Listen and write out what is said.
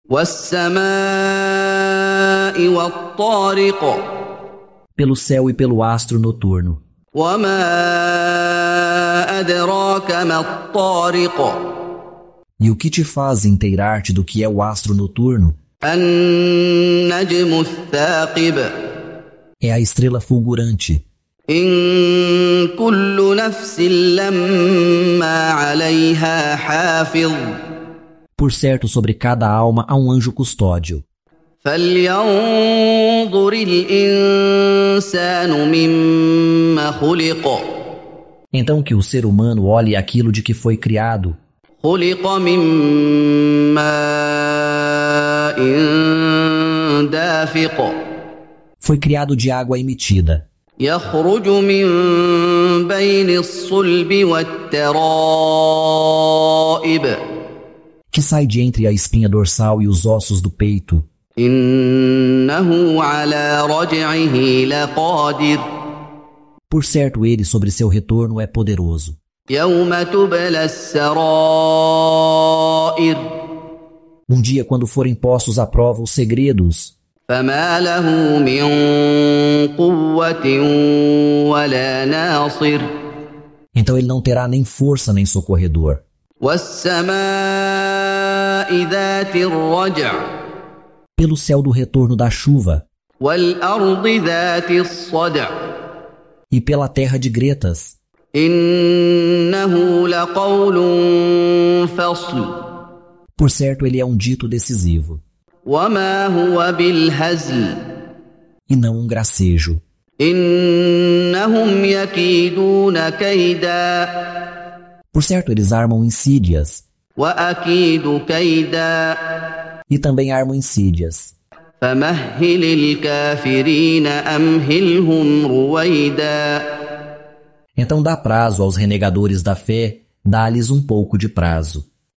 وَالسَّمَاءِ وَالطَّارِقِ pelo céu e pelo astro noturno. وَمَا أَدْرَاكَ مَا الطَّارِقُ E o que te faz inteirar-te do que é o astro noturno? النَّجْمُ الثَّاقِبُ É a estrela fulgurante. إِن كُلُّ نَفْسٍ لَّمَّا عَلَيْهَا حَافِظٌ Por certo, sobre cada alma há um anjo custódio. فَلْيَنظُرِ الْإِنسَانُ مِمَّ خُلِقَ Então que o ser humano olhe aquilo de que foi criado. خُلِقَ مِن مَّاءٍ دَافِقٍ Foi criado de água emitida, يَخْرُجُ مِن بَيْنِ الصُّلْبِ وَالتَّرَائِبِ que sai de entre a espinha dorsal e os ossos do peito. إِنَّهُ عَلَى رَجْعِهِ لَقَادِرٌ Por certo, ele sobre seu retorno é poderoso. يَوْمَ تُبْلَى السَّرَائِرُ Um dia, quando forem postos à prova os segredos, فَمَا لَهُ مِن قُوَّةٍ وَلَا نَاصِرٍ então ele não terá nem força nem socorredor. وَالسَّمَاءِ ذَاتِ الرَّجْعِ Pelo céu do retorno da chuva, وَالْأَرْضِ ذَاتِ الصَّدْعِ e pela terra de gretas, إِنَّهُ لَقَوْلٌ فَصْلٌ por certo ele é um dito decisivo, وَمَا هُوَ بِالْهَزْلِ e não um gracejo. إِنَّهُمْ يَكِيدُونَ كَيْدًا Por certo eles armam insídias, وَأَكِيدُ كَيْدًا e também armam insídias. فَمَهِّلِ الْكَافِرِينَ أَمْهِلْهُمْ رُوَيْدًا Então dá prazo aos renegadores da fé, dá-lhes um pouco de prazo.